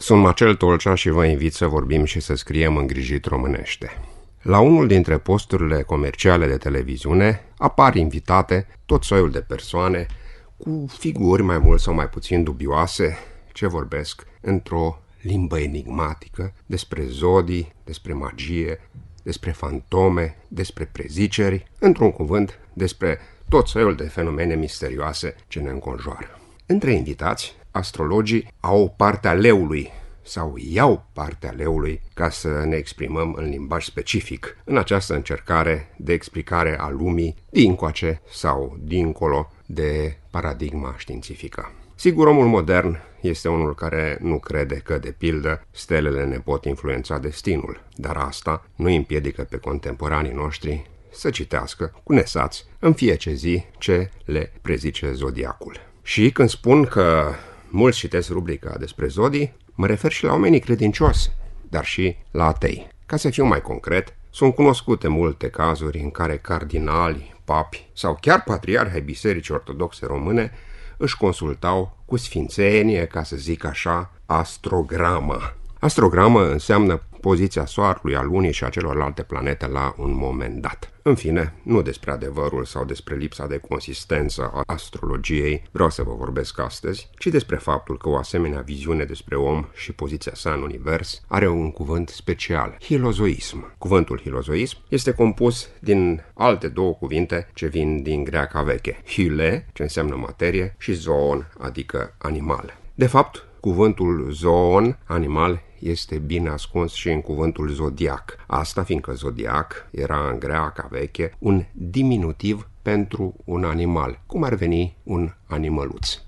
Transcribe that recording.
Sunt Marcel Tolcea și vă invit să vorbim și să scriem îngrijit românește. La unul dintre posturile comerciale de televiziune apar invitate tot soiul de persoane cu figuri mai mult sau mai puțin dubioase ce vorbesc într-o limbă enigmatică despre zodii, despre magie, despre fantome, despre preziceri, într-un cuvânt, despre tot soiul de fenomene misterioase ce ne înconjoară. Între invitați, astrologii au partea leului sau iau partea leului ca să ne exprimăm în limbaj specific în această încercare de explicare a lumii dincoace sau dincolo de paradigma științifică. Sigur, omul modern este unul care nu crede că, de pildă, stelele ne pot influența destinul, dar asta nu împiedică pe contemporanii noștri să citească cu nesați în fiecare zi ce le prezice zodiacul. Și când spun că mulți citesc rubrica despre zodii, mă refer și la oamenii credincioși, dar și la atei. Ca să fiu mai concret, sunt cunoscute multe cazuri în care cardinali, papi sau chiar patriarhi ai Bisericii Ortodoxe Române își consultau cu sfințenie, ca să zic așa, astrograma. Astrogramă înseamnă poziția Soarelui, a Lunii și a celorlalte planete la un moment dat. În fine, nu despre adevărul sau despre lipsa de consistență a astrologiei vreau să vă vorbesc astăzi, ci despre faptul că o asemenea viziune despre om și poziția sa în univers are un cuvânt special, hilozoism. Cuvântul hilozoism este compus din alte două cuvinte ce vin din greaca veche, hyle, ce înseamnă materie, și zoon, adică animal. De fapt, cuvântul zoon, animal, este bine ascuns și în cuvântul zodiac. Asta fiindcă zodiac era în greaca veche un diminutiv pentru un animal, cum ar veni un animăluț.